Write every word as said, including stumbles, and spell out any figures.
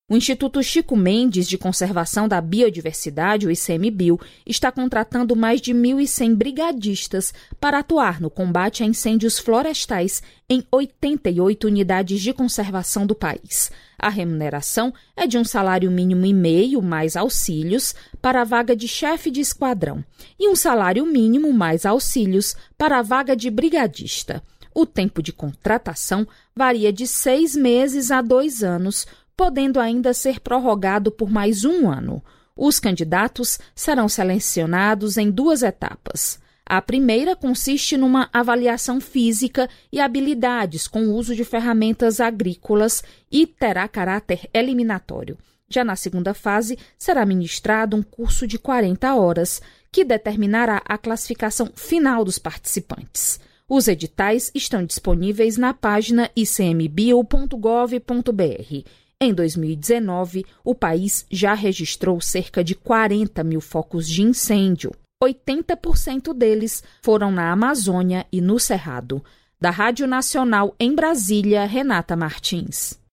O Instituto Chico Mendes de Conservação da Biodiversidade, o ICMBio, está contratando mais de mil e cem brigadistas para atuar no combate a incêndios florestais em oitenta e oito unidades de conservação do país. A remuneração é de um salário mínimo e meio mais auxílios para a vaga de chefe de esquadrão e um salário mínimo mais auxílios para a vaga de brigadista. O tempo de contratação varia de seis meses a dois anos, podendo ainda ser prorrogado por mais um ano. Os candidatos serão selecionados em duas etapas. A primeira consiste numa avaliação física e habilidades com o uso de ferramentas agrícolas e terá caráter eliminatório. Já na segunda fase, será ministrado um curso de quarenta horas, que determinará a classificação final dos participantes. Os editais estão disponíveis na página i c m bio ponto gov ponto b r. Em dois mil e dezenove, o país já registrou cerca de quarenta mil focos de incêndio. oitenta por cento deles foram na Amazônia e no Cerrado. Da Rádio Nacional em Brasília, Renata Martins.